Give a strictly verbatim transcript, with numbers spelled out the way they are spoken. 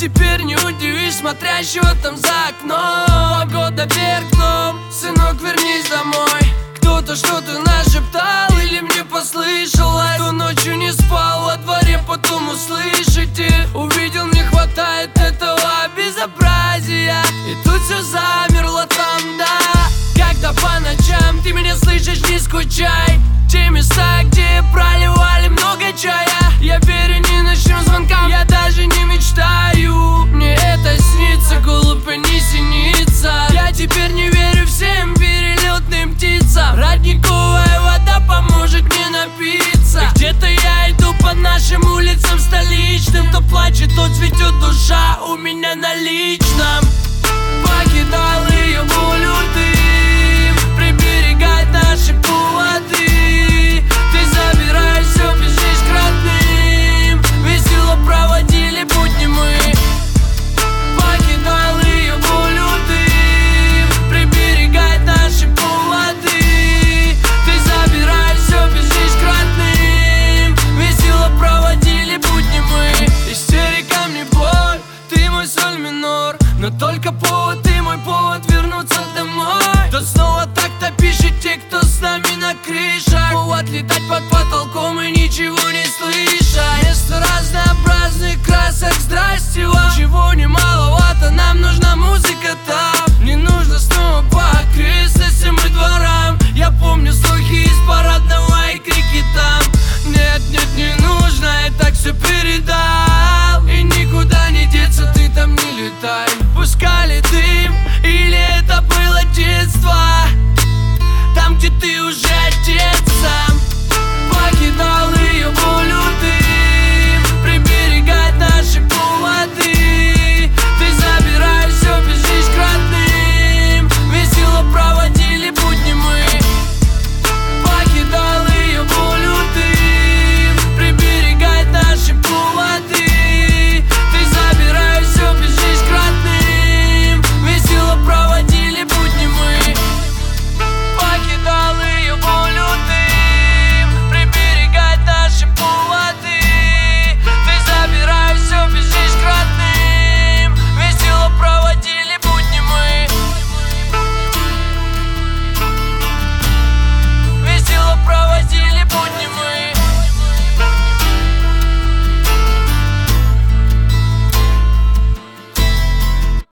Теперь не удивишь смотрящего там за окном. Погода вверх дном, сынок, вернись домой. Кто-то что-то нашептал или мне послышалось. Кто ночью не спал во дворе, потом услышите. Увидел, не хватает этого безобразия. И тут все замерло там, да. Когда по ночам ты меня слышишь, не скучай. Те места, где проливали много чая, я верю ни ночным звонкам, я даже не мечтаю. Мне это снится, глупо не синится. Я теперь не верю всем перелетным птицам. Родниковая вода поможет мне напиться. И где-то я иду по нашим улицам столичным. Кто плачет, тот цветет душа у меня на личном. Покидал ее волю дым, приберегать наши поводы. Ты забираешь все, бежишь к родным. Весело проводили будни мы. Покидал ее волю дым, приберегать наши поводы. Ты забираешь все, бежишь к родным. Весело проводили будни мы. Истерика мне боль, ты мой соль минор. Но только повод, ты мой повод вернуться домой. Да снова так-то пишет те, кто с нами на крышах. Повод летать под потолком и ничего не слышать. Вместо разнообразных красок, здрасте вам. Чего немаловато, нам нужна музыка там. Не нужно снова по окрестностям и дворам. Я помню слухи из парадного и крики там. Нет, нет, не нужно, и так все передам.